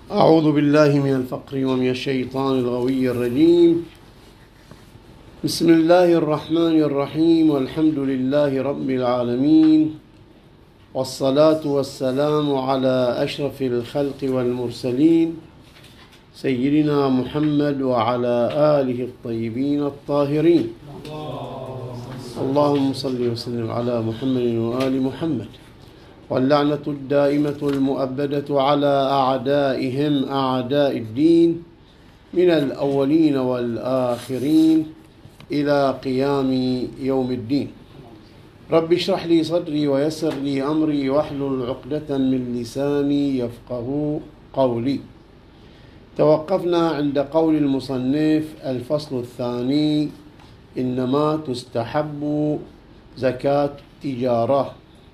أعوذ بالله من الفقر ومن الشيطان الغوي الرجيم. بسم الله الرحمن الرحيم، والحمد لله رب العالمين، والصلاة والسلام على أشرف الخلق والمرسلين سيدنا محمد وعلى آله الطيبين الطاهرين. اللهم صل وسلم على محمد وآل محمد، واللعنة الدائمة المؤبدة على أعدائهم أعداء الدين من الأولين والآخرين إلى قيام يوم الدين. رب اشرح لي صدري ويسر لي أمري واحلل عقدة من لساني يفقه قولي. توقفنا عند قول المصنف: الفصل الثاني: إنما تستحب زكاة التجارة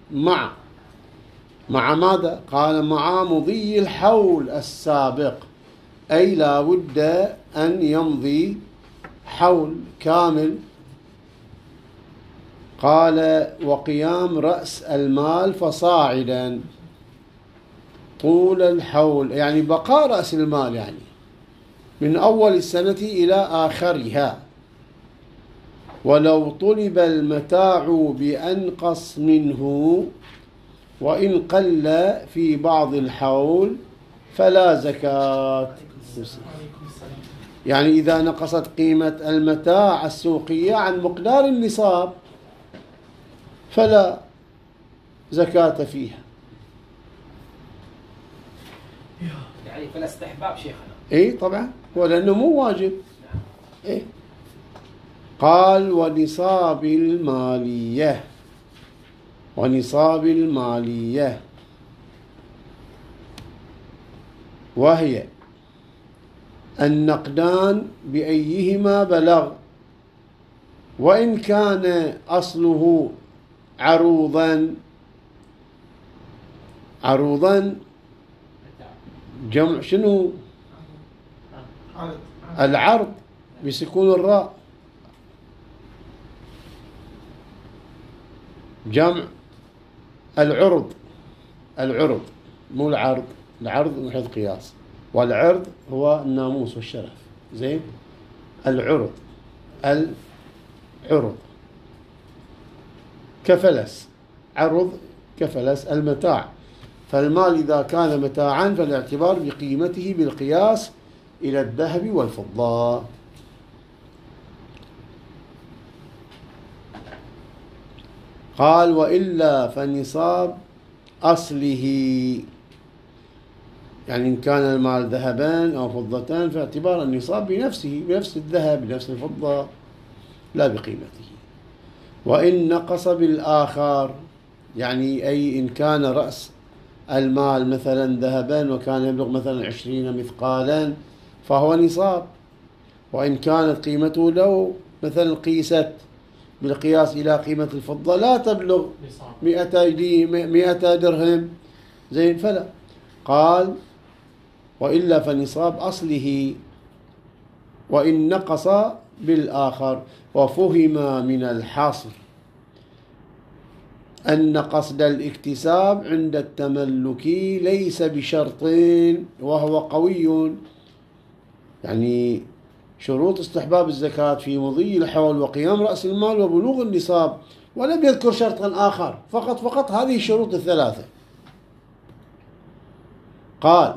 مع ماذا؟ قال: مع مضي الحول السابق، أي لا بد أن يمضي حول كامل. قال: وقيام رأس المال فصاعدا طول الحول، يعني بقاء رأس المال، يعني من أول السنة إلى آخرها، ولو طلب المتاع بأنقص منه وإن قل في بعض الحول فلا زكاة. يعني إذا نقصت قيمة المتاع السوقية عن مقدار النصاب فلا زكاة فيها. يعني فلا استحباب شيخنا. إيه طبعا، ولأنه مو واجب. إيه. قال: ونصاب المالية وهي النقدان بأيهما بلغ، وإن كان أصله عروضا جمع شنو؟ العرض بسكون الراء، جمع العرض مو العرض. العرض محل قياس، والعرض هو الناموس والشرف. زين، العرض كفلس، عرض كفلس المتاع. فالمال إذا كان متاعا فالاعتبار بقيمته بالقياس إلى الذهب والفضة. قال: وإلا فنصاب أصله، يعني إن كان المال ذهبان أو فضتان فاعتبار النصاب بنفسه، بنفس الذهب بنفس الفضة، لا بقيمته. وإن نقص بالآخر، يعني أي إن كان رأس المال مثلا ذهبا وكان يبلغ مثلا 20 مثقالا فهو نصاب، وإن كانت قيمته لو مثلا قيست بالقياس إلى قيمة الفضة لا تبلغ 100 درهم، زين، فلا. قال: وإلا فنصاب أصله وإن نقص بالآخر. وفهم من الحصر أن قصد الاكتساب عند التملك ليس بشرط وهو قوي، يعني شروط استحباب الزكاة في مضي الحول وقيام رأس المال وبلوغ النصاب، ولم يذكر شرطا آخر، فقط هذه الشروط الثلاثة. قال: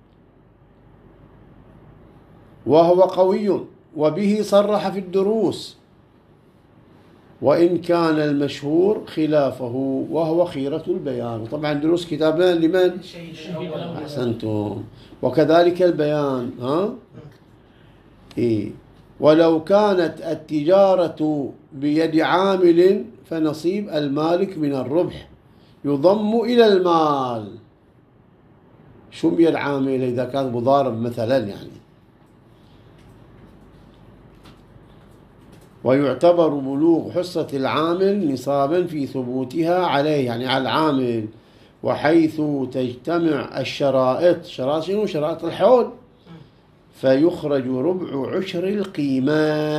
وهو قوي وبه صرح في الدروس، وإن كان المشهور خلافه وهو خيرة البيان. طبعا دروس كتابان لمن؟ أحسنتم. وكذلك البيان. إيه. ولو كانت التجارة بيد عامل فنصيب المالك من الربح يضم إلى المال. شو بيد عامل؟ إذا كان مضارب مثلا، يعني. ويعتبر بلوغ حصة العامل نصابا في ثبوتها عليه، يعني على العامل، وحيث تجتمع الشرائط. شنو؟ شرائط الحول. فيخرج ربع عشر القيمة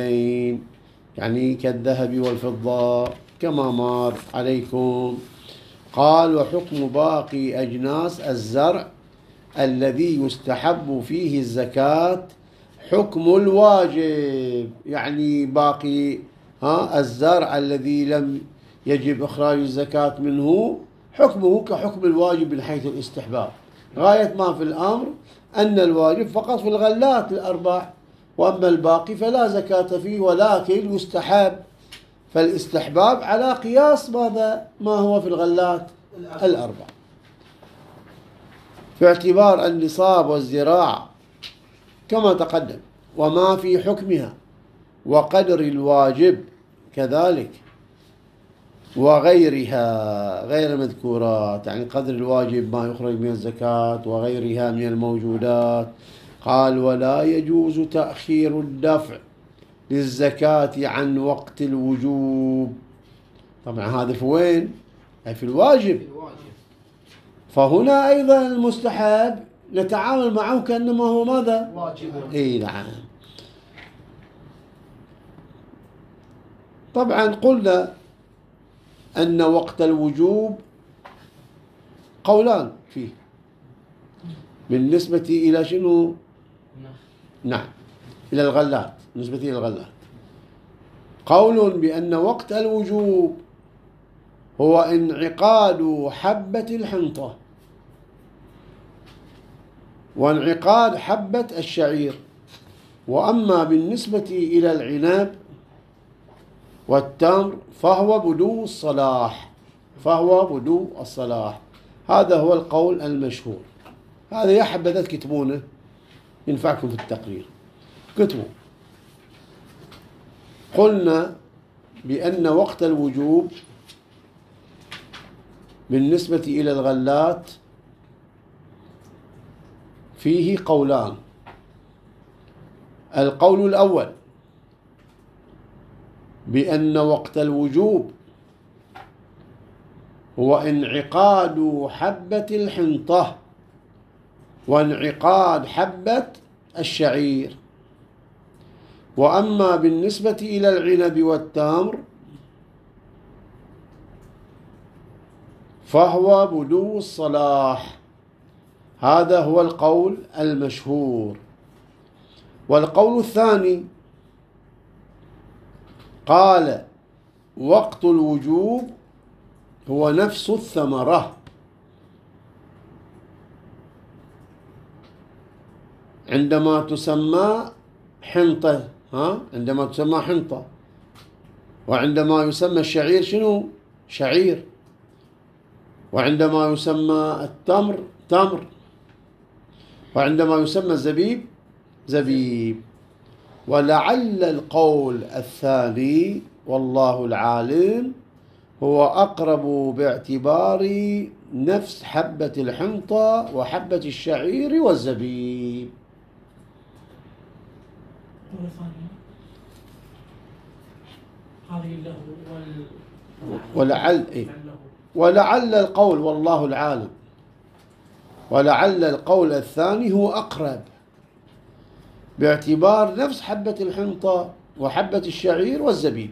كالنقدين، يعني كالذهب والفضة كما مر عليكم. قال وحكم باقي أجناس الزرع الذي يستحب فيه الزكاة حكم الواجب، يعني باقي الزرع الذي لم يجب إخراج الزكاة منه حكمه كحكم الواجب من حيث الاستحباب. غاية ما في الأمر أن الواجب فقط في الغلات الأربع، وأما الباقي فلا زكاة فيه ولكن يستحب، فالاستحباب على قياس ماذا؟ ما هو في الغلات الأربع، في اعتبار النصاب والزراعة كما تقدم وما في حكمها وقدر الواجب كذلك وغيرها غير مذكورات، يعني قدر الواجب ما يخرج من الزكاة وغيرها من الموجودات. قال ولا يجوز تأخير الدفع للزكاة عن وقت الوجوب. طبعا هذا في وين؟ في الواجب. فهنا أيضا المستحب نتعامل معه كأنما هو ماذا؟ واجب. اي نعم. طبعا قلنا أن وقت الوجوب قولان فيه بالنسبة إلى شنو؟ نعم إلى الغلات، بالنسبة إلى الغلات قول بأن وقت الوجوب هو انعقاد حبة الحنطة وانعقاد حبة الشعير، وأما بالنسبة إلى العنب والتمر فهو بدو الصلاح، فهو بدو الصلاح. هذا هو القول المشهور. هذا يا حبذا تكتبونه ينفعكم في التقرير، كتبوا. قلنا بأن وقت الوجوب بالنسبة إلى الغلات فيه قولان. القول الأول بأن وقت الوجوب هو انعقاد حبة الحنطة وانعقاد حبة الشعير، وأما بالنسبة إلى العنب والتمر فهو بدو الصلاح. هذا هو القول المشهور. والقول الثاني قال وقت الوجوب هو نفس الثمرة، عندما تسمى حنطة، عندما تسمى حنطة، وعندما يسمى الشعير شنو؟ شعير، وعندما يسمى التمر تمر، وعندما يسمى الزبيب زبيب. ولعل القول الثاني والله العالم هو أقرب باعتبار نفس حبة الحنطة وحبة الشعير والزبيب. ولعل القول والله العالم، ولعل القول الثاني هو أقرب باعتبار نفس حبة الحنطة وحبة الشعير والزبيب،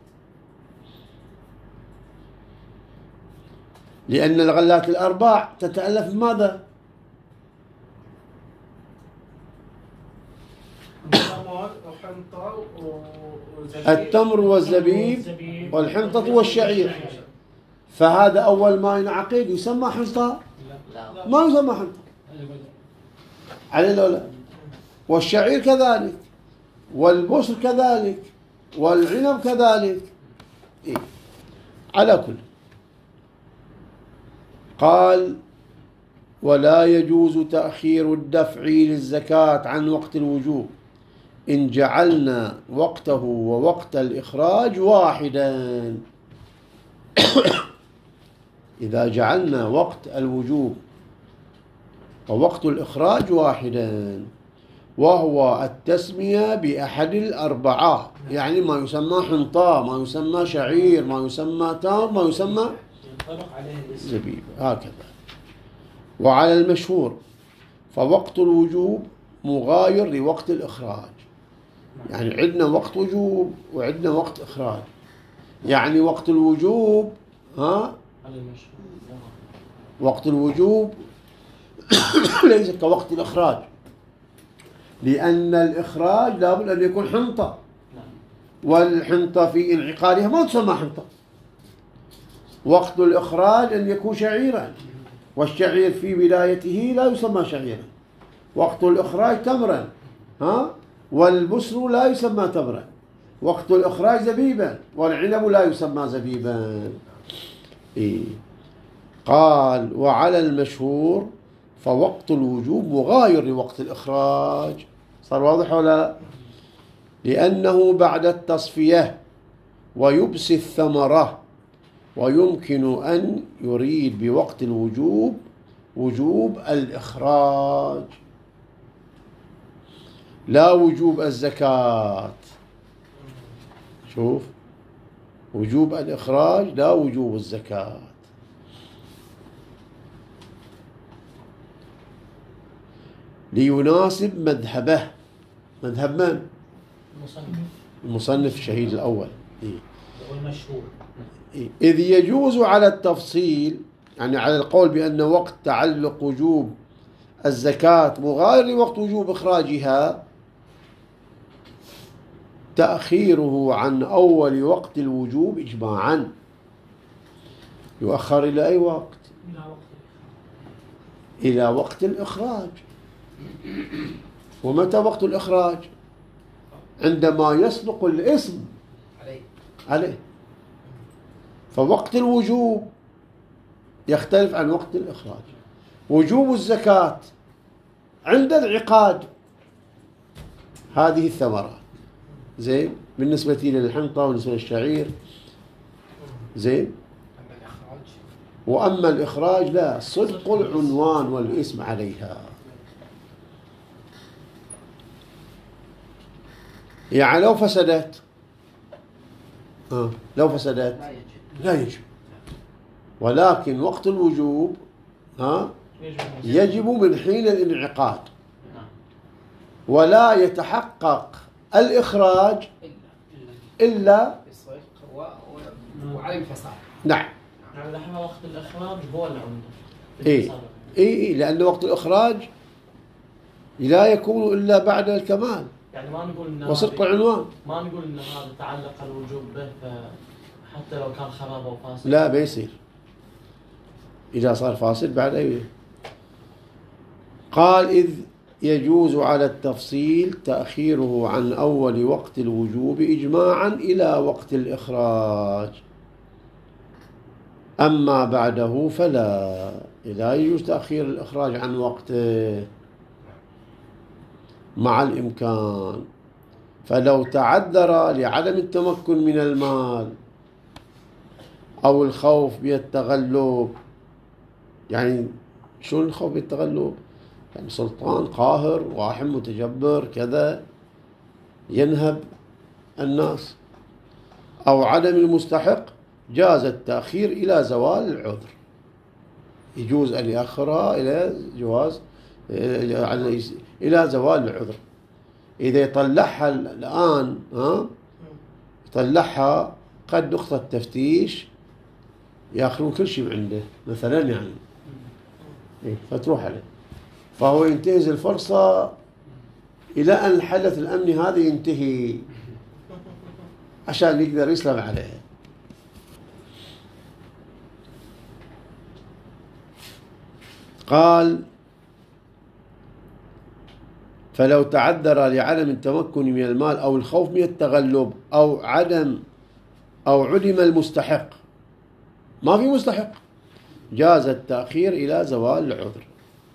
لأن الغلات الأربع تتألف من ماذا؟ التمر والزبيب والحنطة والشعير. فهذا أول ما ينعقد يسمى حنطة؟ ما يسمى حنطة على الأولى. والشعير كذلك، والبصر كذلك، والعنب كذلك. على كل قال ولا يجوز تأخير الدفع للزكاة عن وقت الوجوب إن جعلنا وقته ووقت الإخراج واحدا. إذا جعلنا وقت الوجوب ووقت الإخراج واحدا، وهو التسمية بأحد الأربعة، يعني ما يسمى حنطة، ما يسمى شعير، ما يسمى تمر، ما يسمى زبيب، هكذا. وعلى المشهور فوقت الوجوب مغاير لوقت الإخراج، يعني عندنا وقت وجوب وعندنا وقت إخراج. يعني وقت الوجوب وقت الوجوب ليس كوقت الإخراج، لأن الإخراج لابد أن يكون حنطة، والحنطة في انعقادها ما تسمى حنطة. وقت الإخراج أن يكون شعيرا، والشعير في بدايته لا يسمى شعيرا. وقت الإخراج تمرا، والبسر لا يسمى تمرا. وقت الإخراج زبيبا، والعنب لا يسمى زبيبا. قال وعلى المشهور فوقت الوجوب مغاير لوقت الإخراج. صار واضح ولا لا؟ لأنه بعد التصفية ويبس الثمرة، ويمكن أن يريد بوقت الوجوب وجوب الإخراج لا وجوب الزكاة. شوف، وجوب الإخراج لا وجوب الزكاة. ليناسب مذهبه. مذهب من؟ المصنف الشهيد الأول. والمشهور. إذ يجوز على التفصيل، يعني على القول بأن وقت تعلق وجوب الزكاة مغاير لوقت وجوب إخراجها، تأخيره عن أول وقت الوجوب إجماعا. يؤخر إلى أي وقت؟ إلى وقت الإخراج. ومتى وقت الإخراج؟ عندما يصدق الاسم عليه. فوقت الوجوب يختلف عن وقت الإخراج. وجوب الزكاة عند العقاد هذه الثمرات، زين، بالنسبة للحنطة وبالنسبة للشعير، زين. وأما الإخراج لا، صدق العنوان والاسم عليها. يعني لو فسدت لا يجب. ولكن وقت الوجوب يجب من حين الانعقاد، ولا يتحقق الإخراج إلا وعلى الفساد. نعم. يعني نحن وقت الإخراج هو العمدة. إيه، لأن وقت الإخراج لا يكون إلا بعد الكمال. يعني ما نقول إن وصدق العنوان، ما نقول إن هذا تعلق الوجوب به حتى لو كان خراب أو فاسد. لا، بيصير إذا صار فاسد بعد أي. قال إذ يجوز على التفصيل تأخيره عن أول وقت الوجوب إجماعا إلى وقت الإخراج، أما بعده فلا. لا يجوز تأخير الإخراج عن وقته مع الإمكان. فلو تعذر لعدم التمكن من المال أو الخوف بالتغلب، يعني شو الخوف بالتغلب؟ يعني سلطان قاهر، واحد متجبر كذا ينهب الناس، أو عدم المستحق، جاز التأخير إلى زوال العذر. يجوز أن يأخرها إلى جواز إلى زوال العذر. إذا يطلعها الآن يطلعها قد نقطة تفتيش يأخذون كل شيء عنده مثلا، يعني فتروح عليه، فهو ينتهز الفرصة إلى أن الحدث الأمني هذا ينتهي عشان يقدر يسلم عليه. قال فلو تعذر لعدم التمكن من المال أو الخوف من التغلب أو عدم المستحق، ما في مستحق، جاز التأخير إلى زوال العذر.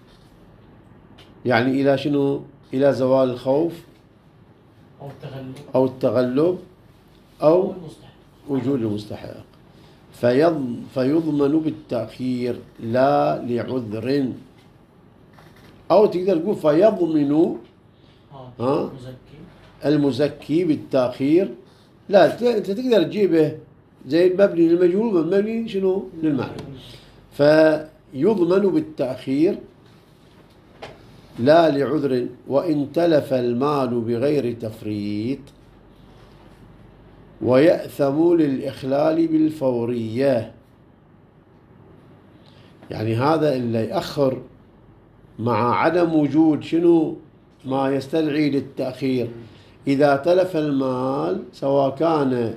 يعني إلى شنو؟ إلى زوال الخوف أو التغلب أو وجود المستحق. فيضمن بالتأخير لا لعذر، أو تقدر تقول فيضمن المزكي بالتأخير. لا، أنت تقدر تجيبه زي المبني للمجهول والمبني شنو للمعلوم. فيضمن بالتأخير لا لعذر، وإن تلف المال بغير تفريط، ويأثم للإخلال بالفورية. يعني هذا اللي يأخر مع عدم وجود شنو ما يستدعي للتأخير. إذا تلف المال سواء كان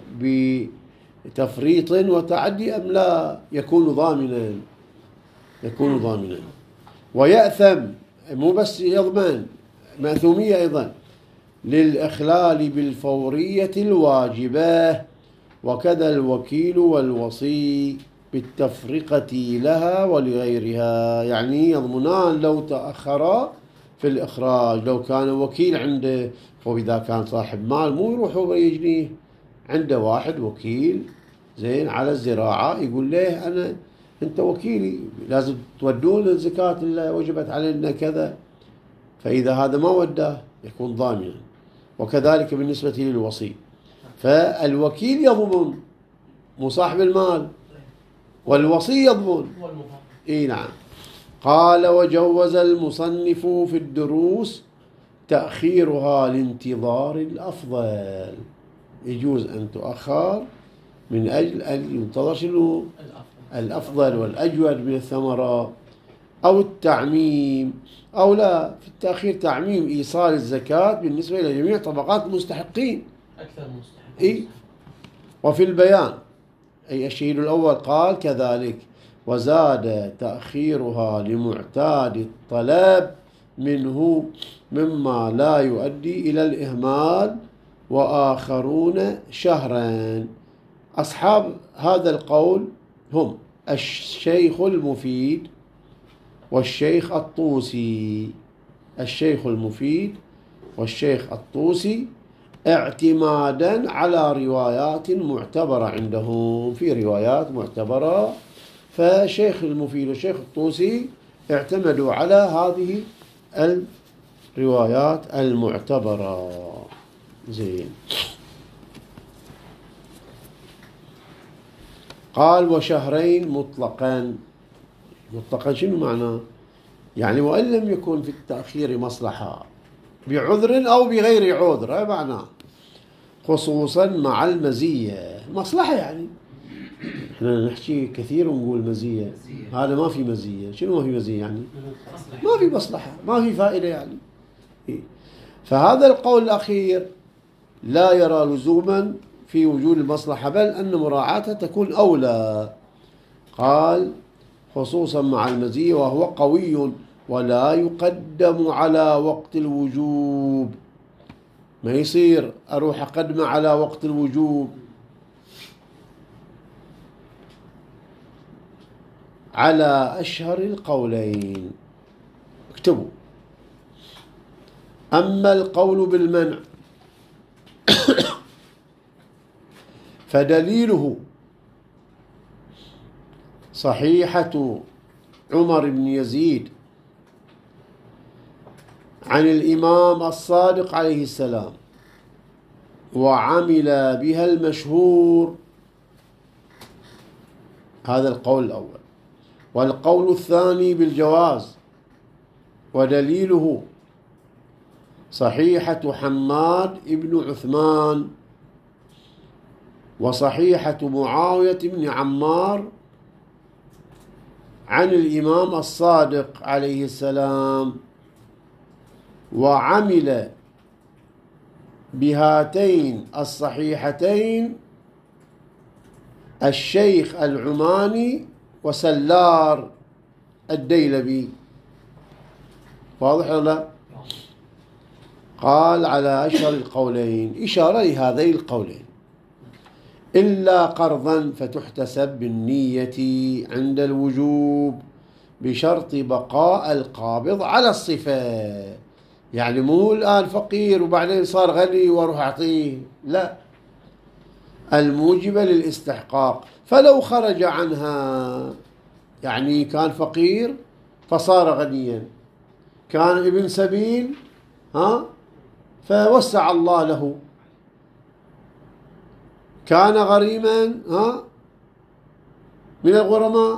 بتفريط وتعدي أم لا يكون ضامنا، يكون ضامنا ويأثم، مو بس يضمن، مأثومية أيضا للإخلال بالفورية الواجبة، وكذا الوكيل والوصي بالتفرقة لها ولغيرها. يعني يضمنان لو تأخرا في الإخراج، لو كان وكيل عنده، وإذا كان صاحب مال مو يروح هو يجنيه، عنده واحد وكيل زين على الزراعة يقول له أنت وكيلي لازم تودون الزكاة اللي وجبت علينا كذا، فإذا هذا ما وداه يكون ضامنا. وكذلك بالنسبة للوصي، فالوكيل يضمن مو صاحب المال، والوصي يضمن. إيه نعم. قال وجوز المصنف في الدروس تأخيرها لانتظار الأفضل، يجوز أن تؤخر من أجل أن ينتظر شنو الأفضل والأجود من الثمرة، أو التعميم، أو لا في التأخير تعميم إيصال الزكاة بالنسبة إلى جميع طبقات المستحقين أكثر مستحقين. إيه؟ وفي البيان أي الشهيد الأول قال كذلك، وزاد تأخيرها لمعتاد الطلب منه مما لا يؤدي إلى الإهمال، وآخرون شهرا. أصحاب هذا القول هم الشيخ المفيد والشيخ الطوسي. الشيخ المفيد والشيخ الطوسي اعتمادا على روايات معتبرة عندهم، في روايات معتبرة، فالشيخ المفيد والشيخ الطوسي اعتمدوا على هذه الروايات المعتبرة. زين. قال وشهرين مطلقا. مطلقا شنو معناه؟ يعني وإن لم يكن في التأخير مصلحة بعذر أو بغير عذر، هذا معناه، خصوصا مع المزية. مصلحة يعني احنا نحكي كثير ونقول مزية، هذا ما في مزية. شنو ما في مزية يعني؟ ما في مصلحة، ما في فائدة يعني. فهذا القول الأخير لا يرى لزوما في وجود المصلحة، بل أن مراعاتها تكون أولى. قال خصوصا مع المزية، وهو قوي ولا يقدم على وقت الوجوب. ما يصير أروح أقدم على وقت الوجوب. على أشهر القولين. اكتبوا. أما القول بالمنع فدليله صحيحة عمر بن يزيد عن الإمام الصادق عليه السلام، وعمل بها المشهور. هذا القول الأول. والقول الثاني بالجواز، ودليله صحيحة حماد بن عثمان، وصحيحة معاوية بن عمار عن الإمام الصادق عليه السلام، وعمل بهاتين الصحيحتين الشيخ العماني وسلار الديلبي. واضح ولا لا؟ قال على أشهر القولين، إشارة لهذين القولين. إلا قرضا فتحتسب بالنية عند الوجوب بشرط بقاء القابض على الصفة. يعني مو الآن فقير وبعدين صار غني واروح أعطيه، لا، الموجبة للاستحقاق. فلو خرج عنها، يعني كان فقير فصار غنيا، كان ابن سبيل فوسع الله له، كان غريما من الغرماء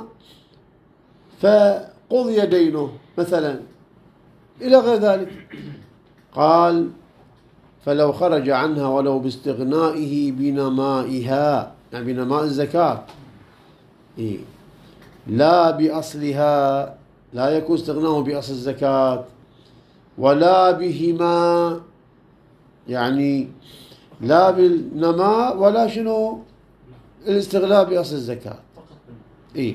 فقضي دينه مثلا إلى غير ذلك. قال فلو خرج عنها ولو باستغنائه بنمائها، يعني بنماء الزكاة، لا بأصلها، لا يكون استغناءه بأصل الزكاة، ولا بهما، يعني لا بالنماء ولا شنو الاستغلال بأصل الزكاة. إيه؟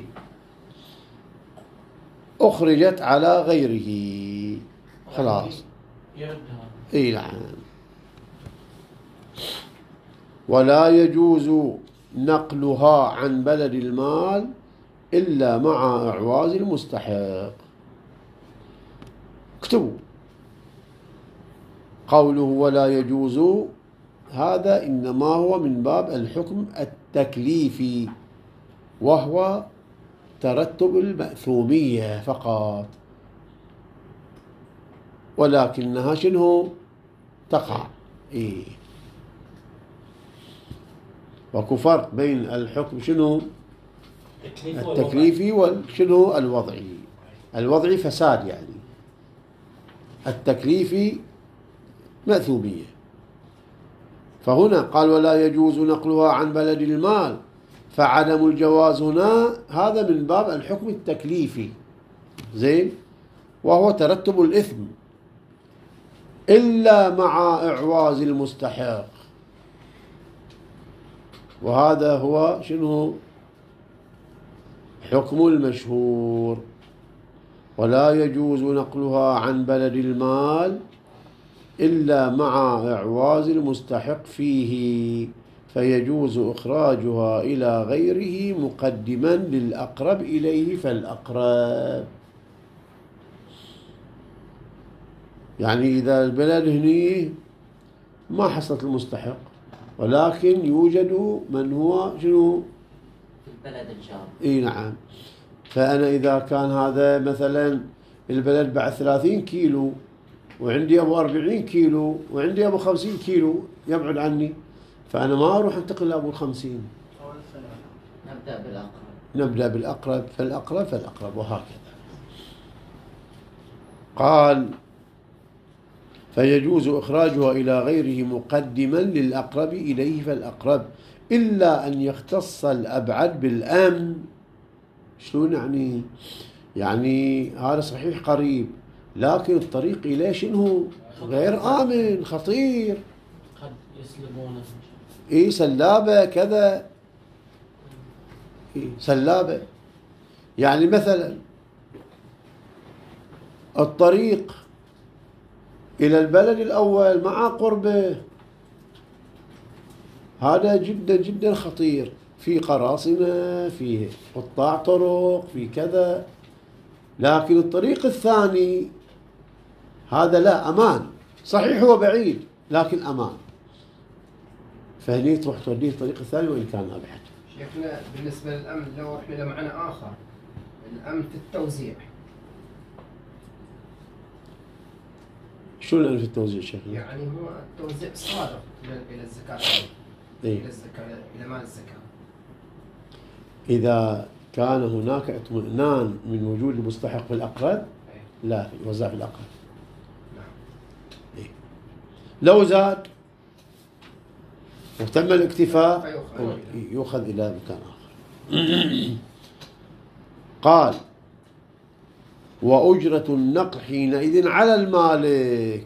أخرجت على غيره، خلاص. إيه نعم. ولا يجوز نقلها عن بلد المال إلا مع إعواز المستحق. اكتبوا قوله ولا يجوز، هذا إنما هو من باب الحكم التكليفي، وهو ترتب المأثومية فقط، ولكنها شنو تقع. إيه؟ وكو فرق بين الحكم شنو التكليفي وشنو الوضعي. الوضعي فساد، يعني التكليفي مأثومية. فهنا قال ولا يجوز نقلها عن بلد المال، فعدم الجواز هنا هذا من باب الحكم التكليفي، زين، وهو ترتب الإثم إلا مع إعواز المستحق. وهذا هو شنو حكم المشهور. ولا يجوز نقلها عن بلد المال إلا مع إعواز المستحق فيه، فيجوز إخراجها إلى غيره مقدما للأقرب إليه فالأقرب. يعني إذا البلد هني ما حصلت المستحق، ولكن يوجد من هو شنو في البلد الجار. إي نعم. فأنا إذا كان هذا مثلا البلد بعد 30 كيلو، وعندي أبو 40 كيلو، وعندي أبو 50 كيلو يبعد عني، فأنا ما أروح أنتقل لأبو 50. نبدأ بالأقرب فالأقرب فالأقرب، وهكذا. قال فيجوز إخراجها إلى غيره مقدما للأقرب إليه فالأقرب، إلا أن يختص الأبعد بالأمن. شلون يعني؟ يعني هذا صحيح قريب، لكن الطريق إليه شنو غير آمن، خطير، قد يسلمونه. إيه سلابة كذا، إيه سلابة. يعني مثلا الطريق إلى البلد الأول مع قربه هذا جدا جدا خطير، في قراصنة، في قطاع طرق، في كذا. لكن الطريق الثاني هذا لا، أمان، صحيح هو بعيد لكن أمان، فهني تروح توديه الطريق الثاني وإن كان أبعد. شيخنا بالنسبة للأمن لو رحنا إلى معنى آخر، الأمن في التوزيع. شو الأمن في التوزيع شيخنا؟ يعني هو التوزيع صادق إلى الزكاة، إيه؟ إلى الزكاة، إلى مال الزكاة. إذا كان هناك اطمئنان من وجود المستحق في الأقرب، لا يوزع في الأقرب. إيه؟ لو زاد وتم الاكتفاء يؤخذ إلى مكان آخر. قال وأجرة النقل حينئذ على المالك،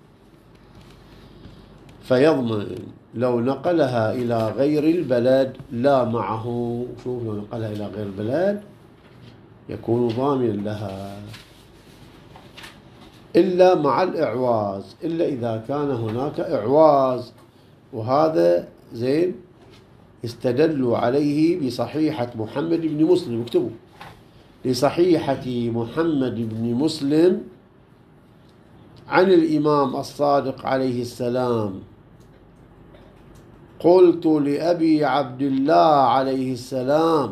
فيضمن لو نقلها إلى غير البلد لا معه. شوف، لو نقلها إلى غير البلد يكون ضامنا لها، إلا مع الإعواز، إلا إذا كان هناك إعواز. وهذا زين استدلوا عليه بصحيحة محمد بن مسلم. اكتبوا لصحيحة محمد بن مسلم عن الإمام الصادق عليه السلام: قلت لأبي عبد الله عليه السلام: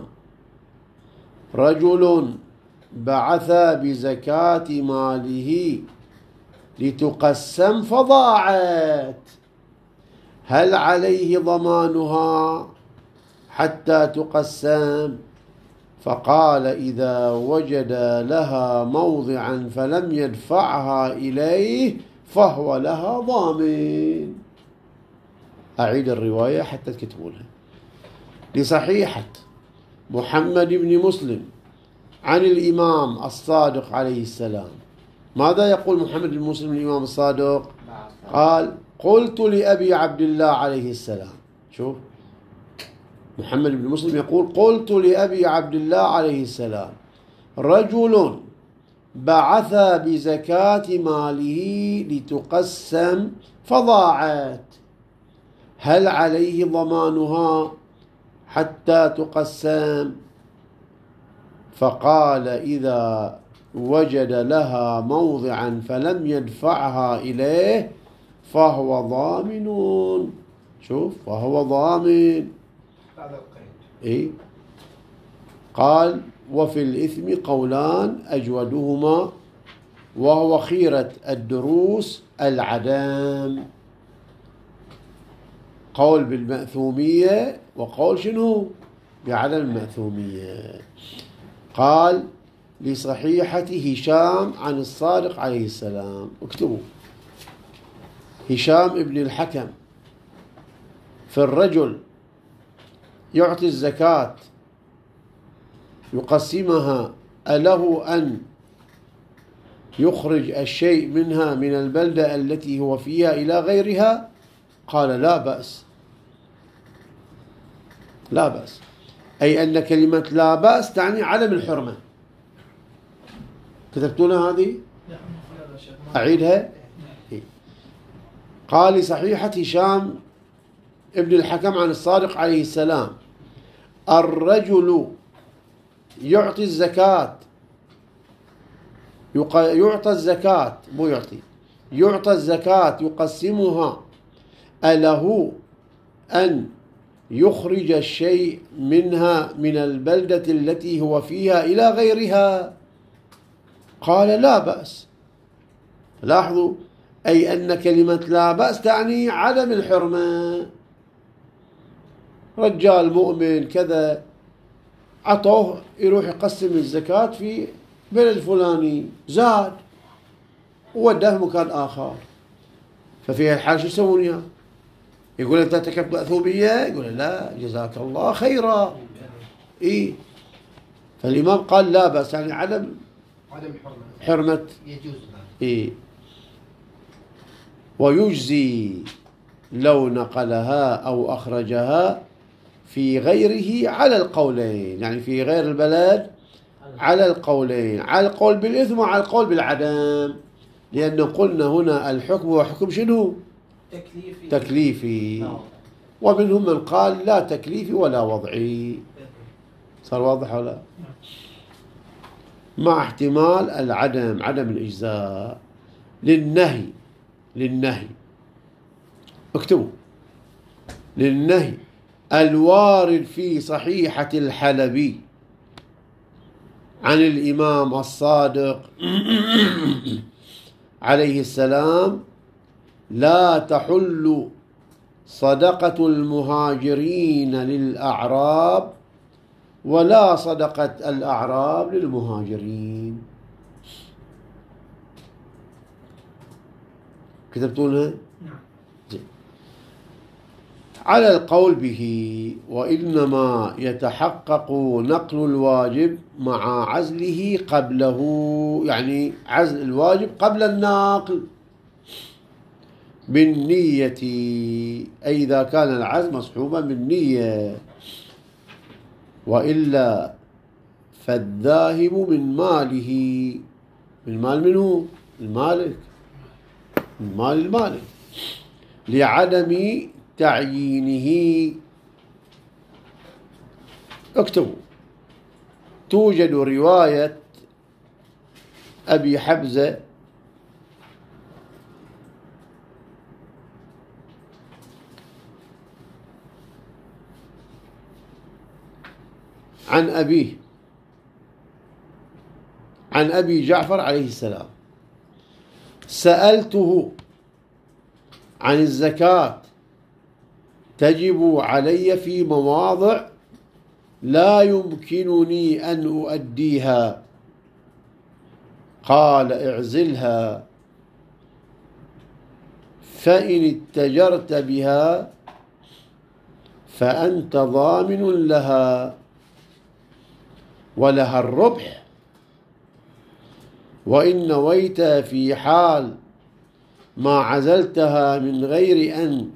رجل بعث بزكاة ماله لتقسم فضاعت، هل عليه ضمانها حتى تقسم؟ فقال إذا وجد لها موضعا فلم يدفعها إليه فهو لها ضامن. أعيد الرواية حتى تكتبونها. لصحيحة محمد بن مسلم عن الإمام الصادق عليه السلام. ماذا يقول محمد بن مسلم الإمام الصادق؟ قال: قلت لأبي عبد الله عليه السلام. شوف، محمد بن مسلم يقول: قلت لأبي عبد الله عليه السلام: رجل بعث بزكاة ماله لتقسم فضاعت، هل عليه ضمانها حتى تقسم؟ فقال: إذا وجد لها موضعا فلم يدفعها إليه فهو ضامن. شوف، فهو ضامن. هذا القيد. إيه؟ قال: وفي الإثم قولان أجودهما وهو خيرة الدروس العدم. قول بالمأثومية وقول شنو؟ بعدم المأثومية. قال: لصحيحة هشام عن الصادق عليه السلام. اكتبوا: هشام ابن الحكم في الرجل يعطي الزكاة يقسمها، أله أن يخرج الشيء منها من البلدة التي هو فيها إلى غيرها؟ قال: لا بأس. لا بأس، أي أن كلمة لا بأس تعني عدم الحرمة. كتبتونها هذه؟ أعيدها؟ قال: لصحيحة هشام ابن الحكم عن الصادق عليه السلام: الرجل يعطي الزكاة، يعطى الزكاة، مو يعطي، يعطى الزكاة يقسمها، أله أن يخرج الشيء منها من البلدة التي هو فيها إلى غيرها؟ قال: لا بأس. لاحظوا، أي أن كلمة لا بأس تعني عدم الحرمة. رجال مؤمن كذا عطوه يروح يقسم الزكاة في بلد فلاني، زاد ووداه مكان آخر، ففي الحال شو يسوون وياه؟ يقول: أنت ارتكبت مأثومية؟ يقول: لا، جزاك الله خيرا. إيه؟ فالإمام قال: لا بأس، يعني عدم حرمة. يجوز. إيه؟ ويجزي لو نقلها أو أخرجها في غيره على القولين، يعني في غير البلد على القولين، على القول بالإثم وعلى القول بالعدم، لأن قلنا هنا الحكم هو حكم شنو؟ تكليفي. ومنهم من قال لا تكليفي ولا وضعي. صار واضح ولا؟ مع احتمال العدم، عدم الإجزاء. للنهي اكتبوا: للنهي الوارد في صحيحة الحلبي عن الإمام الصادق عليه السلام: لا تحل صدقة المهاجرين للأعراب ولا صدقة الأعراب للمهاجرين. كتبتونها؟ نعم. على القول به، وإنما يتحقق نقل الواجب مع عزله قبله، يعني عزل الواجب قبل النقل بالنية، أي إذا كان العزل مصحوبا بالنية، وإلا فالذاهب من ماله، من مال منه؟ المالك، من مال المالك، لعدم تعيينه. اكتبوا: توجد رواية أبي حبزة عن أبيه، عن أبي جعفر عليه السلام: سألته عن الزكاة تجب علي في مواضع لا يمكنني أن أؤديها، قال: اعزلها، فإن اتجرت بها فأنت ضامن لها، ولها الربح وإن نويت في حال ما عزلتها من غير أن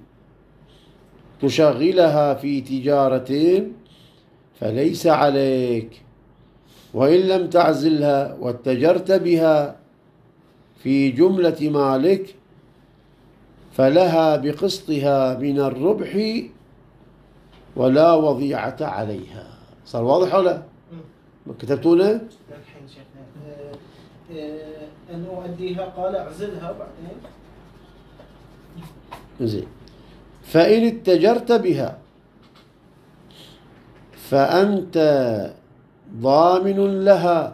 تشغلها في تجارة فليس عليك، وإن لم تعزلها واتجرت بها في جملة مالك فلها بقسطها من الربح ولا وضيعة عليها. صار واضح ولا؟ كتبتونه؟ الحين شيخنا أن أؤديها قال أعزلها بعدين. زين. فإن اتجرت بها فأنت ضامن لها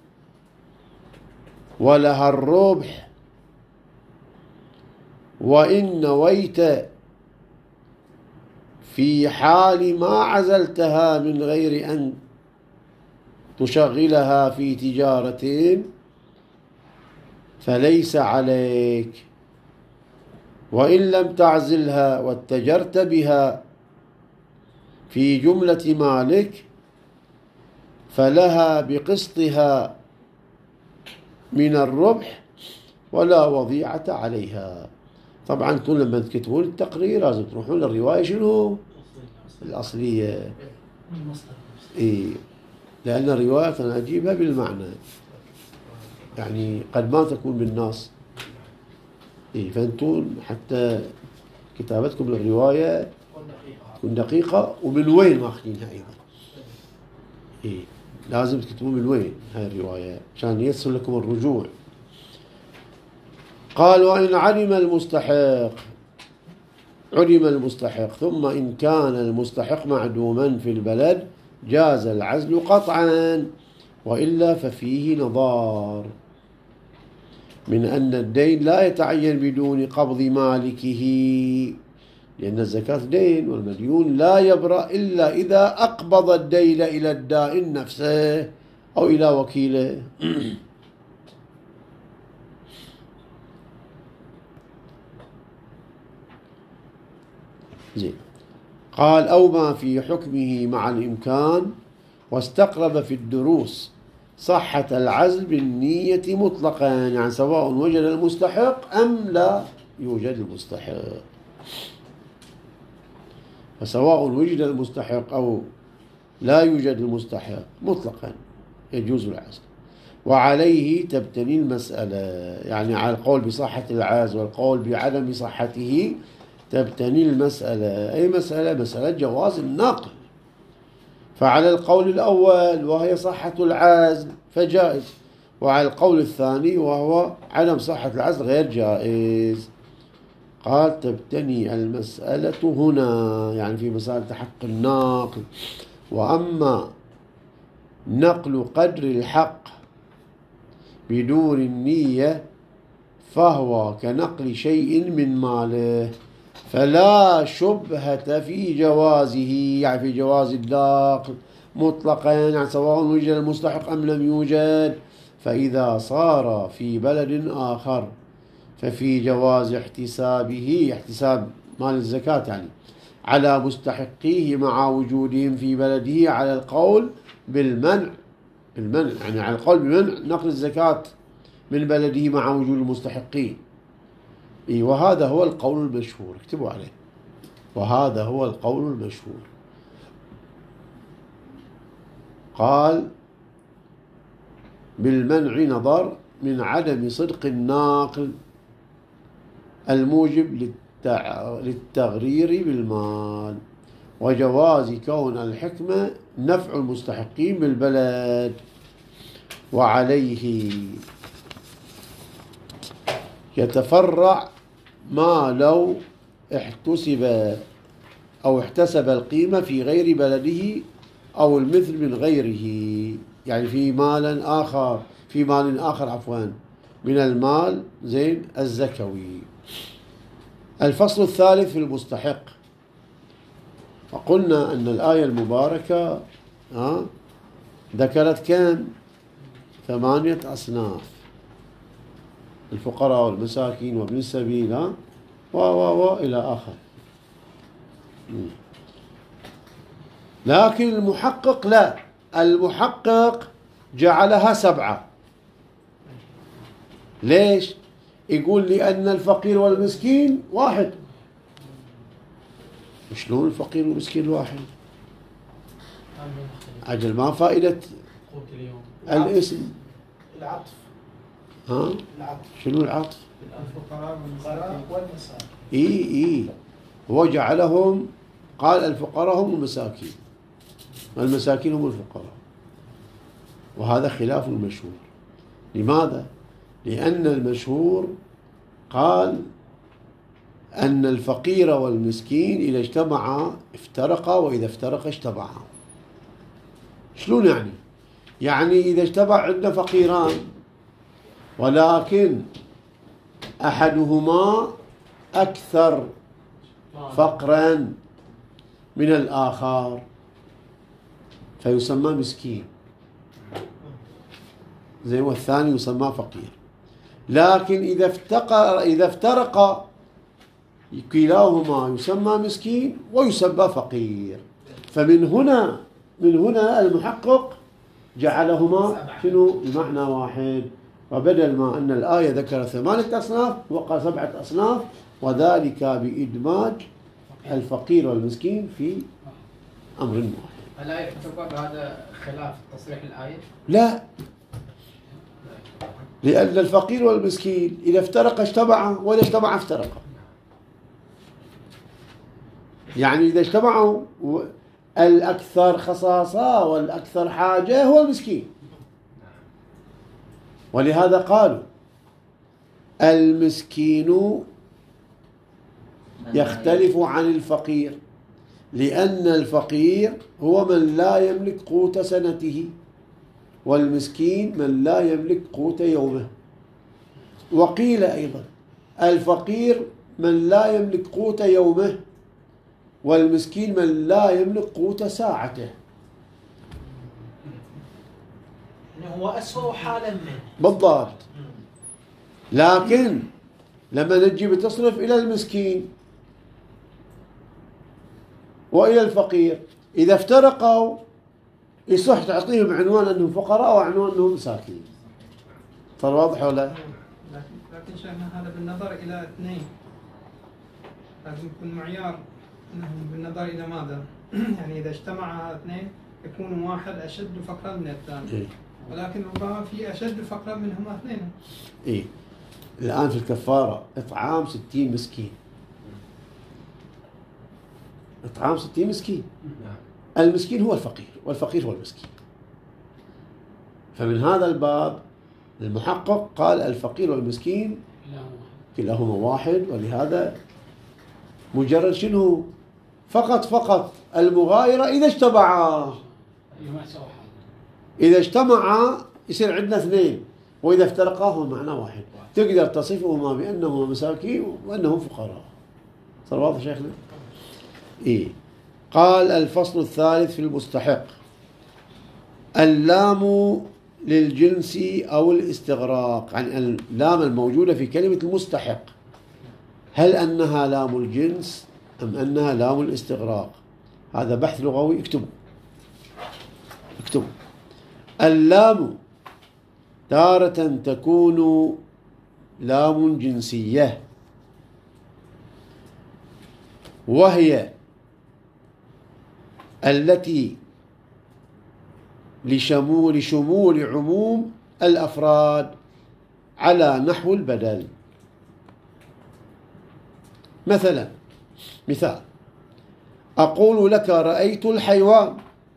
ولها الربح، وإن نويت في حال ما عزلتها من غير أن تشغلها في تجارة فليس عليك، وإن لم تعزلها واتجرت بها في جملة مالك فلها بقسطها من الربح ولا وضيعة عليها. طبعا انتم لما تكتبون التقرير لازم تروحون للرواية شنو؟ الأصلية. إيه، لأن الرواية أنا أجيبها بالمعنى، يعني قد ما تكون بالنص. إيه، فأنتم حتى كتابتكم للرواية تكون دقيقة، ومن وين ماخذينها أيضا. إيه، لازم تكتبون من وين هاي الرواية عشان ييسر لكم الرجوع. قال وإن علم المستحق ثم إن كان المستحق معدوما في البلد جاز العزل قطعا، وإلا ففيه نظار من أن الدين لا يتعين بدون قبض مالكه، لأن الزكاة دين والمديون لا يبرأ إلا إذا أقبض الدين إلى الدائن نفسه أو إلى وكيله. زين. قال أو ما في حكمه مع الإمكان، واستقرب في الدروس صحة العزل بالنية مطلقا، يعني سواء وجد المستحق أم لا يوجد المستحق، فسواء وجد المستحق أو لا يوجد المستحق مطلقا يجوز العزل. وعليه تبتني المسألة، يعني على القول بصحة العزل والقول بعدم صحته تبتني المسألة. أي مسألة؟ مسألة جواز النقل. فعلى القول الأول وهي صحة العزل فجائز، وعلى القول الثاني وهو عدم صحة العزل غير جائز. قال تبتني المسألة هنا، يعني في مسألة حق الناقل. وأما نقل قدر الحق بدون النية فهو كنقل شيء من ماله، فلا شبهة في جوازه، يعني في جواز النقل مطلقا، يعني سواء وجد المستحق أم لم يوجد. فإذا صار في بلد آخر ففي جواز احتسابه، احتساب مال الزكاة يعني على مستحقيه مع وجودهم في بلده، على القول بالمنع، يعني على القول بمنع نقل الزكاة من بلده مع وجود المستحقين. وهذا هو القول المشهور، اكتبوا عليه، وهذا هو القول المشهور. قال بالمنع نظر من عدم صدق الناقل الموجب للتغرير بالمال، وجواز كون الحكمة نفع المستحقين بالبلد. وعليه يتفرع ما لو احتسب القيمة في غير بلده أو المثل من غيره، يعني في مال آخر من المال زين الزكوي. الفصل الثالث في المستحق. وقلنا أن الآية المباركة ذكرت كم؟ 8 أصناف: الفقراء والمساكين وابن السبيل إلى آخر. لكن المحقق لا، المحقق جعلها 7. ليش؟ يقول لأن الفقير والمسكين واحد. شلون الفقير والمسكين واحد؟ أجل ما فائدة قوت اليوم الاسم؟ العطف. ها؟ العطف. شنو العطف؟ الفقراء والمساكين. إي هو جعلهم، قال الفقراء هم المساكين والمساكين هم الفقراء، وهذا خلاف المشهور. لماذا؟ لأن المشهور قال أن الفقير والمسكين إذا اجتمعا افترقا وإذا افترقا اجتمعا. شلون يعني؟ يعني إذا اجتمع عندنا فقيران ولكن أحدهما أكثر فقرا من الآخر فيسمى مسكين، زي والثاني يسمى فقير. لكن إذا افترق كلاهما يسمى مسكين ويسمى فقير. فمن هنا المحقق جعلهما شنو بمعنى واحد، وبدل ما أن الآية ذكر 8 أصناف وقال 7 أصناف، وذلك بإدماج الفقير والمسكين في أمر واحد. ألا يعتبر هذا خلاف تصريح الآية؟ لا، لأن الفقير والمسكين إذا افترقا اجتمعا وإذا اجتمعا افترقا. يعني إذا اجتمعوا الأكثر خصاصة والأكثر حاجة هو المسكين، ولهذا قالوا المسكين يختلف عن الفقير، لأن الفقير هو من لا يملك قوت سنته، والمسكين من لا يملك قوت يومه. وقيل أيضا الفقير من لا يملك قوت يومه، والمسكين من لا يملك قوت ساعته. هو أسوأ حالا منه. بالضبط. لكن لما نجي بتصرف إلى المسكين وإلى الفقير إذا افترقوا يصح تعطيهم عنوان أنهم فقراء وعنوان أنهم مساكين. صار واضح ولا؟ لكن شيخنا هذا بالنظر إلى اثنين، لازم يكون معيار أنهم بالنظر إلى ماذا؟ يعني إذا اجتمع اثنين يكون واحد أشد فقرا من الثاني، ولكن ربما في أشد فقرا منهما اثنين. إيه. الآن في الكفارة إطعام 60 مسكين. إطعام 60 مسكين. المسكين هو الفقير والفقير هو المسكين. فمن هذا الباب المحقق قال الفقير والمسكين كلاهما واحد، ولهذا مجرد شنو؟ فقط المغايرة إذا اجتمعا. إذا اجتمعا يصير عندنا اثنين، وإذا افترقا هو معنى واحد. تقدر تصفهما بأنهما مساكين وأنهم فقراء. صار واضح شيخنا؟ إيه. قال الفصل الثالث في المستحق. اللام للجنس أو الاستغراق، يعني اللام الموجودة في كلمة المستحق، هل أنها لام الجنس أم أنها لام الاستغراق؟ هذا بحث لغوي. اكتبوا. اللام تارة تكون لام جنسية، وهي التي لشمول عموم الأفراد على نحو البدل. مثال أقول لك رأيت الحيوان،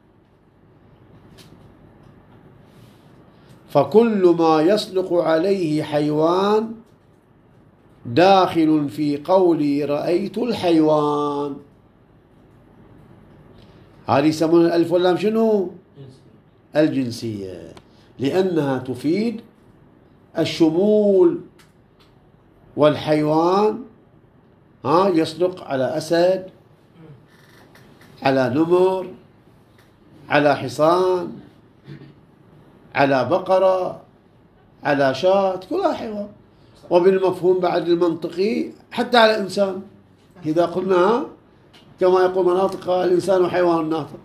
فكل ما يصدق عليه حيوان داخل في قولي رأيت الحيوان. هذه يسمونها الألف واللام شنو؟ الجنسية، لأنها تفيد الشمول. والحيوان يصدق على أسد، على نمر، على حصان، على بقرة، على شاة، كلها حيوان. وبالمفهوم بعد المنطقي حتى على إنسان، إذا قلنا كما يقول مناطق الإنسان حيوان ناطق.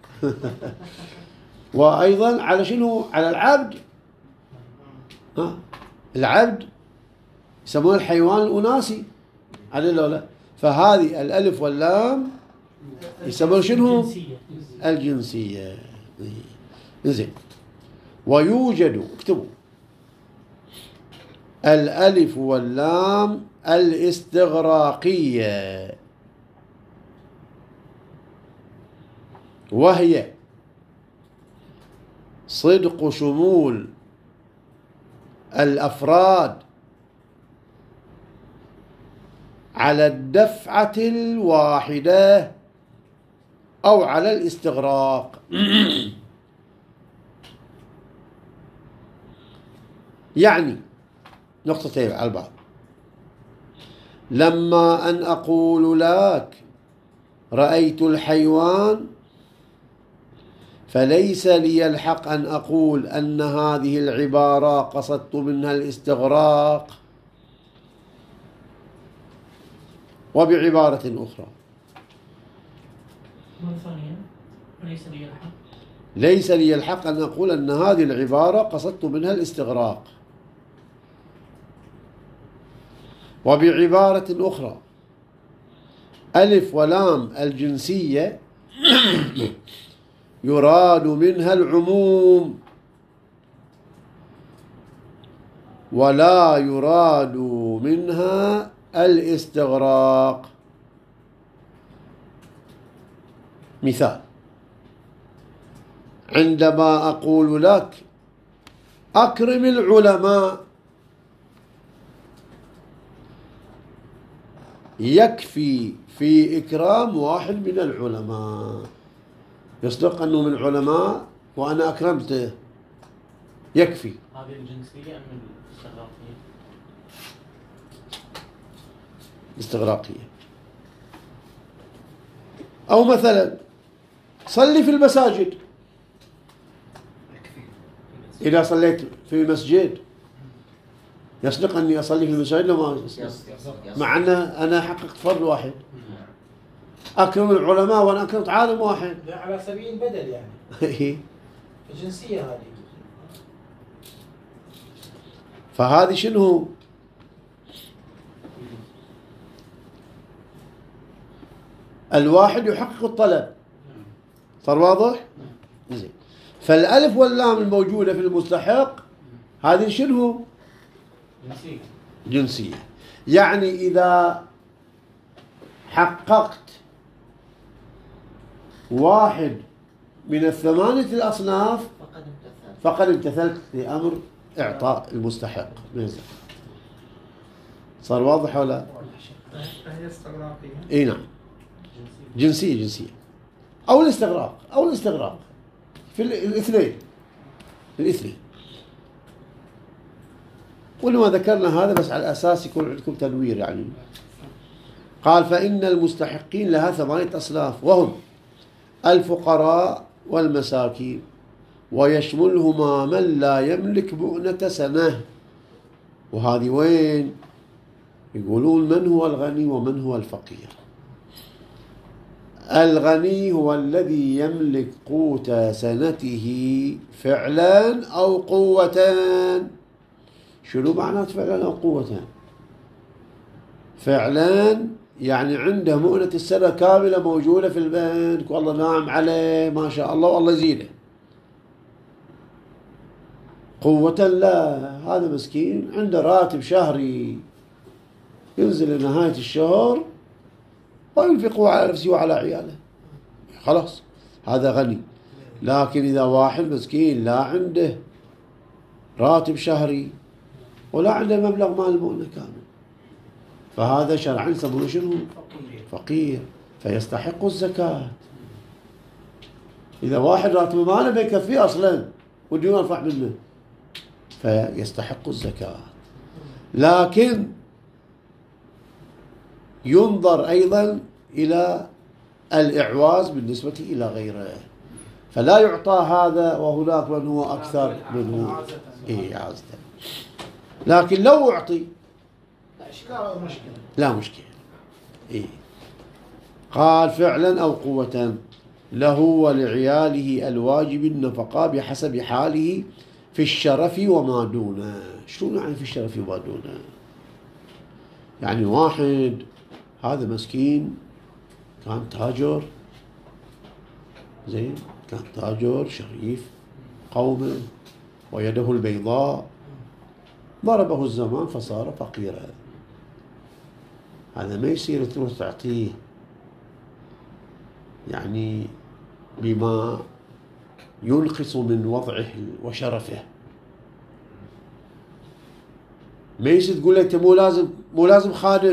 وأيضا على شنو؟ على العبد. العبد يسمونه الحيوان الأناسي، على لو لا. فهذه الألف واللام يسمونه شنو؟ الجنسية. الجنسية. زين. ويوجد، اكتبوا، الألف واللام الاستغراقية، وهي صدق شمول الأفراد على الدفعة الواحدة أو على الاستغراق. يعني نقطتين على البعض. لما أن أقول لك رأيت الحيوان، فليس لي الحق أن أقول أن هذه العبارة قصدت منها الاستغراق. وبعبارة أخرى، مرة ثانية، وليس لي الحق. ليس لي الحق أن أقول أن هذه العبارة قصدت منها الاستغراق. وبعبارة أخرى، ألف ولام الجنسية يراد منها العموم ولا يراد منها الاستغراق. مثال: عندما أقول لك أكرم العلماء، يكفي في إكرام واحد من العلماء. يصدق أنه من العلماء وأنا أكرمته، يكفي. هذه الجنسية أم الاستغراقية؟ استغراقية. أو مثلا صلي في المساجد، إذا صليت في مسجد يصدق أني أصلي في المساجد لو ما يصدق، مع أن أنا حققت فرض واحد. أكرم العلماء وأنا أكرمت عالم واحد. على سبيل البدل يعني. الجنسية هذه. فهذه شنو؟ الواحد يحقق الطلب. صار واضح؟ زين. فالألف واللام الموجودة في المستحق هذه شنو؟ جنسية. جنسية. يعني إذا حققت واحد من الثمانية الأصناف فقد امتثلت لأمر إعطاء المستحق من الزكاة. صار واضح ولا؟ فهي استغراقية. اي نعم. جنسية أو الاستغراق في الاثنين. ولما ذكرنا هذا بس على أساس يكون عندكم تنوير يعني. قال: فإن المستحقين لها 8 أصناف، وهم الفقراء والمساكين، ويشملهما من لا يملك مؤنة سنة. وهذه وين؟ يقولون من هو الغني ومن هو الفقير. الغني هو الذي يملك قوت سنته فعلا أو قوة. شنو معنى فعلا أو قوة؟ فعلا يعني عنده مؤنة السنة كاملة موجودة في البنك، والله ناعم عليه ما شاء الله والله يزيده. قوة لا، هذا مسكين عنده راتب شهري ينزل لنهاية الشهر وينفقه على نفسه وعلى عياله، خلاص هذا غني. لكن إذا واحد مسكين لا عنده راتب شهري ولا عنده مبلغ مال مؤنة كامل، فهذا شرعا يسمونه شنو؟ فقير، فيستحق الزكاة. إذا واحد راتبه ما له يكفيه أصلا ودون يرفع منه فيستحق الزكاة. لكن ينظر أيضا إلى الإعواز بالنسبة إلى غيره، فلا يعطى هذا وهناك من هو أكثر منه إعازة. لكن لو أعطي لا مشكلة. قال: فعلا أو قوة له ولعياله الواجب النفقة بحسب حاله في الشرف وما دونه. شنو يعني في الشرف وما دونه؟ يعني واحد هذا مسكين كان تاجر، زين، كان تاجر شريف قومه ويده البيضاء، ضربه الزمان فصار فقيرا. هذا ما يصير تروح تعطيه يعني بما ينقص من وضعه وشرفه. ما يصير تقول له انت مو لازم خادم،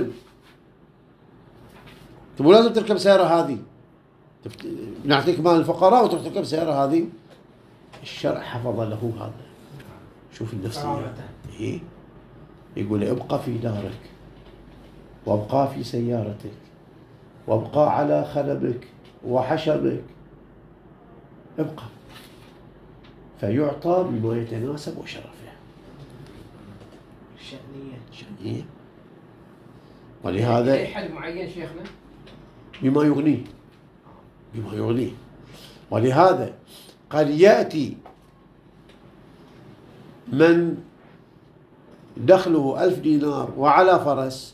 انت مو لازم تركب سيارة هذه، نعطيك مال الفقراء وتروح تركب سيارة هذه. الشرع حفظ له هذا. شوف النفسية. إيه؟ يقول ابقى في دارك، وابقى في سيارتك، وابقى على خلبك وحشبك، ابقى، فيعطى بما يتناسب وشرفه. شأنية. ولهذا حد معين شيخنا بما يغنيه. ولهذا قد يأتي من دخله 1000 دينار وعلى فرس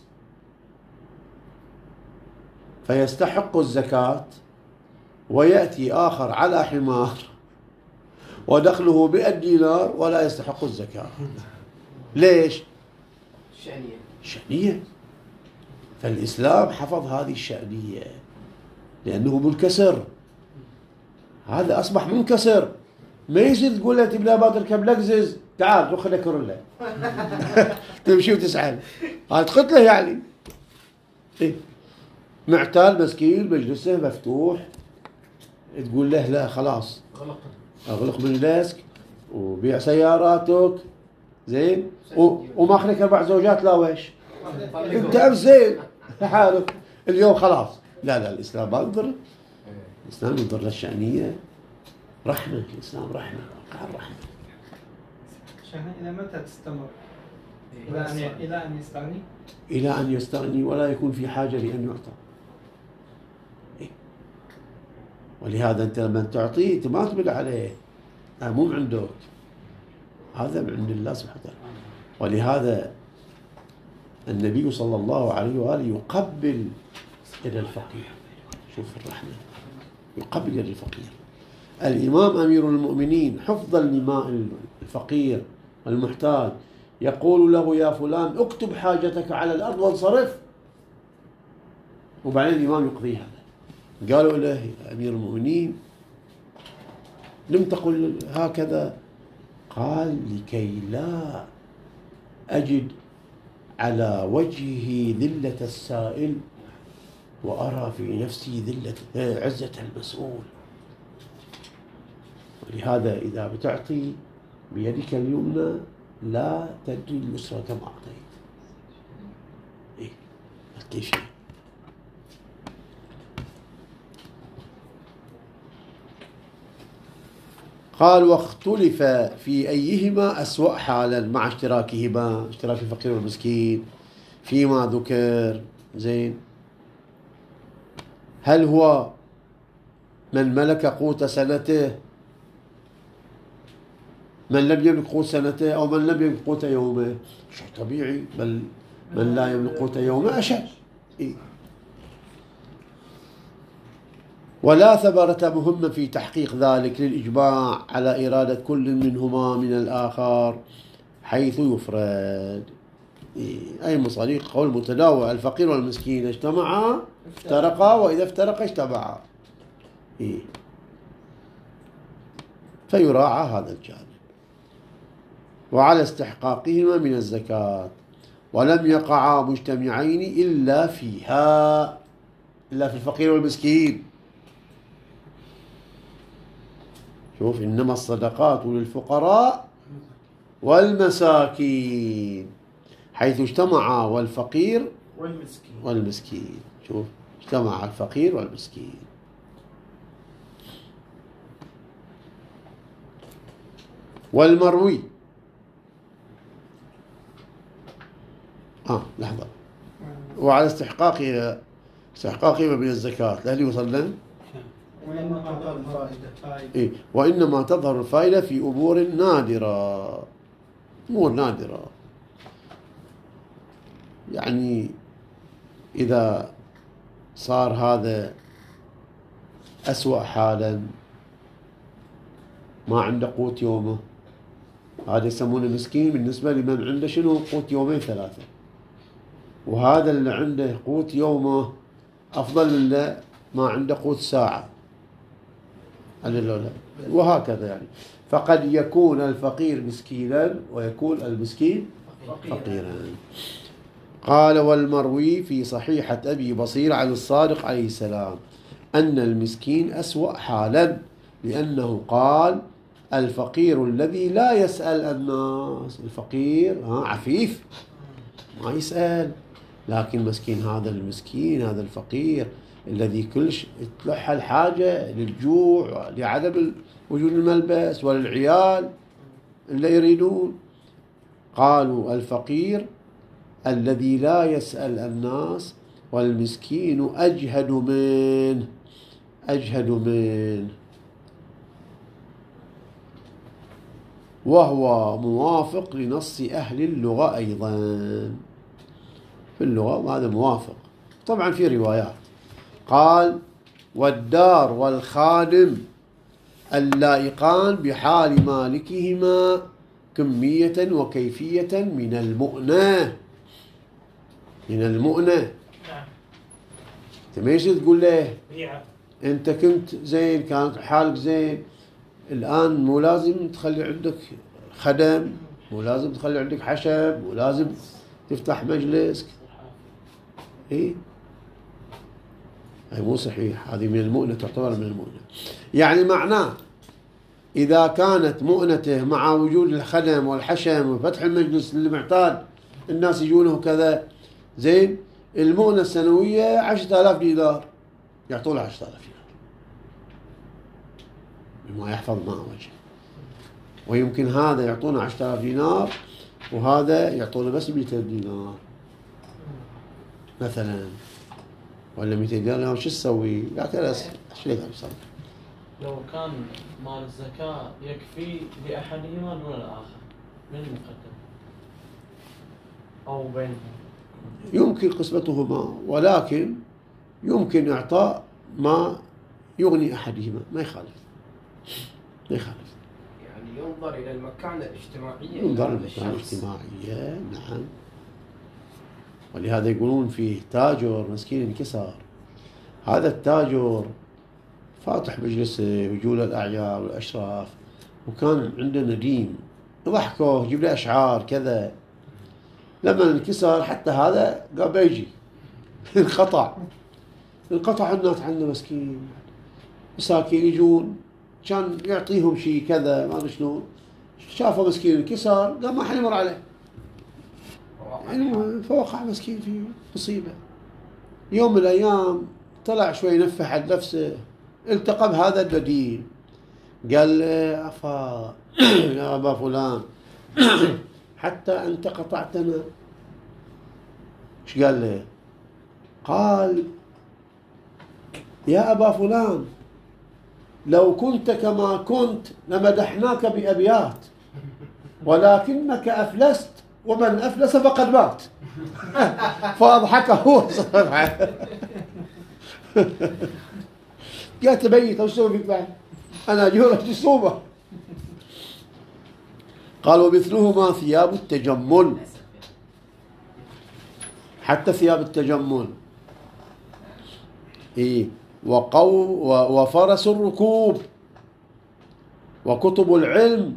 فيستحق الزكاة، ويأتي آخر على حمار ودخله 100 دينار ولا يستحق الزكاة. ليش؟ شأنية. فالإسلام حفظ هذه الشأنية لأنه منكسر. هذا أصبح منكسر. ما يصير تقول له تبي لا تركب لكزس، تعال روح خليك كورولا تمشي وتسعل، هذا تقتله يعني. إيه؟ معتال مسكين مجلسه مفتوح، تقول له لا خلاص اغلق من ديسك وبيع سياراتك، زين، وما خليك 4 زوجات. لا ويش انت امس زين حالك، اليوم خلاص. لا الاسلام ما ينظر، الاسلام ينظر للشأنية. رحمة، الاسلام رحمة، الرحمة. شيخنا إلى متى تستمر؟ إلى أن يستغني؟ إلى أن يستغني ولا يكون في حاجة لأن يعطى. إيه؟ ولهذا أنت لما تعطيه أنت ما تبقى عليه، مو من عندك، هذا من عند الله سبحانه وتعالى. ولهذا النبي صلى الله عليه وآله يقبل إلى الفقير. شوف الرحمة، يقبل إلى الفقير. الإمام أمير المؤمنين حفظا لماء الفقير المحتاج يقول له يا فلان اكتب حاجتك على الأرض وانصرف، وبعدين الإمام يقضي هذا. قالوا له يا أمير المؤمنين لم تقل هكذا؟ قال لكي لا أجد على وجهه ذلة السائل وأرى في نفسي عزة المسؤول. ولهذا إذا بتعطي بيدك اليمنى لا تدري اليسرى كم أعطيت. إيه الكيفية. قال واختلف في أيهما أسوأ حالا مع اشتراكهما، اشتراك الفقير والمسكين فيما ذكر. زين، هل هو من ملك قوت سنته، من لم يملك قوت سنته، أو من لم يملك قوت يومه؟ شيء طبيعي، بل من لا يملك قوت يومه أشد. إيه؟ ولا ثمرة مهمة في تحقيق ذلك للإجماع على إرادة كل منهما من الآخر حيث يفرد. أي مصاريق قول متنوع، الفقير والمسكين اجتمعا افترقا، وإذا افترقا اجتمعا. فيراعى هذا الجانب. وعلى استحقاقهما من الزكاة، ولم يقعا مجتمعين إلا فيها، إلا في الفقير والمسكين. شوف، إنما الصدقات للفقراء والمساكين، حيث اجتمعا والفقير والمسكين. شوف، اجتمع الفقير والمسكين. والمروي لحظة. وعلى استحقاقه من الزكاة، لا اللي وصلنا. وإنما تظهر الفائدة في أمور نادرة، أمور نادرة. يعني إذا صار هذا أسوأ حالا، ما عنده قوت يومه، هذا يسمونه مسكين بالنسبة لمن عنده شنو قوت يومين ثلاثة، وهذا اللي عنده قوت يومه أفضل من اللي ما عنده قوت ساعة، وهكذا يعني. فقد يكون الفقير مسكينا ويكون المسكين فقيرا. قال: والمروي في صحيحة أبي بصير عن الصادق عليه السلام أن المسكين أسوأ حالا، لأنه قال: الفقير الذي لا يسأل الناس. الفقير عفيف ما يسأل، لكن مسكين هذا المسكين، هذا الفقير الذي كلش تلح الحاجة للجوع، لعدم وجود الملبس، وللعيال اللي يريدون. قالوا: الفقير الذي لا يسأل الناس، والمسكين أجهد منه، أجهد منه. وهو موافق لنص أهل اللغة أيضا، في اللغة هذا موافق. طبعا في روايات قال: والدار والخادم اللائقان بحال مالكهما كمية وكيفية من المؤنة. من المؤنة. نعم. انت ما يصير تقول له بيعة. انت كنت زين، كانت حالك زين، الآن مو لازم تخلي عندك خدم، مو لازم تخلي عندك حشب، مو لازم تفتح مجلس. ايه هاي مو صحيح، هذه من المؤنة، تعتبر من المؤنة. يعني معناه إذا كانت مؤنته مع وجود الخدم والحشم وفتح المجلس اللي معتاد الناس يجونه كذا زين، المؤنة السنوية 10,000 دينار، يعطوا له 10,000 دينار بما يحفظ ماء وجهه. ويمكن هذا يعطونه 10,000 دينار وهذا يعطونه بس 200 دينار مثلا، ولا 200 دينار. شو تسوي؟ لكن ايش يقدر يسوي؟ لو كان مال الزكاة يكفي لأحدهما دون الآخر، من المقدم أو بينهم؟ يمكن قسمتهما، ولكن يمكن إعطاء ما يغني أحدهما، ما يخالف، ما يخالف. يعني ينظر إلى المكانة الاجتماعية. ينظر إلى المكانة الاجتماعية، نعم. ولهذا يقولون فيه تاجر مسكين انكسر. هذا التاجر فاتح مجلسه ويجوا له الأعيار والأشراف، وكان عنده نديم، ضحكوه، يجيب له أشعار كذا. لما انكسر حتى هذا قام بيجي انقطع الناس عنده مسكين، مساكين يجون كان يعطيهم شيء كذا ما ادري شلون، شافه مسكين انكسر قام ما حد يمر عليه، فوقع مسكين في مصيبة. يوم من الأيام طلع شوي نفح عن نفسه، التقى بهذا النديم، قال له: أفا يا أبا فلان حتى أنت قطعتنا. ايش قال له؟ قال: يا أبا فلان لو كنت كما كنت لمدحناك بأبيات، ولكنك أفلست، ومن أفلس فقد مات. فأضحك هو. قالت بيت وش سوي فيك بعد؟ أنا جورة الصوبة. قال: ومثلهما ثياب التجمل، حتى ثياب التجمل. إيه، وفرس الركوب، وكتب العلم،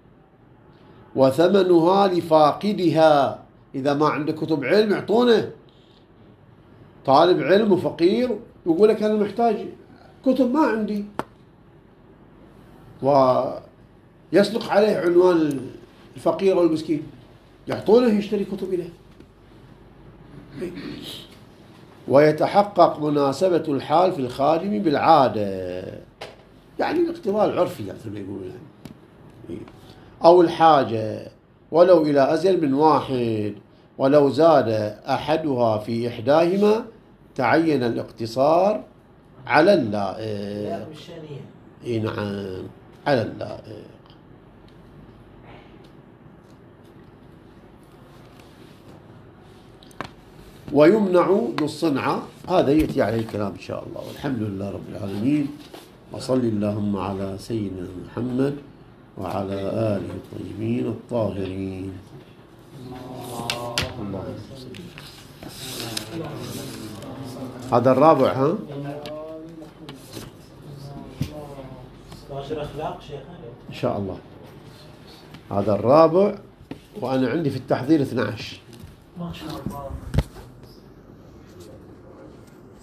وثمنها لفاقدها. إذا ما عنده كتب علم يعطونه. طالب علم وفقير يقول لك أنا محتاج كتب ما عندي، ويسلق عليه عنوان الفقير والمسكين، يعطونه يشتري كتب إليه. ويتحقق مناسبة الحال في الخادم بالعادة، يعني الاقتضاء العرفي مثل ما يقولون يعني. أو الحاجة ولو إلى أزل من واحد، ولو زاد أحدها في إحداهما تعين الاقتصار على اللائق. إيه نعم، على اللائق. ويمنع ذو الصنعة. هذا يأتي عليه الكلام إن شاء الله. والحمد لله رب العالمين، وصل اللهم على سيدنا محمد وعلى آله الطيبين الطاهرين. اللهم صل. هذا الرابع ها؟ 16 أخلاق شيخنا إن شاء الله. هذا الرابع، وأنا عندي في التحضير 12. ما شاء الله.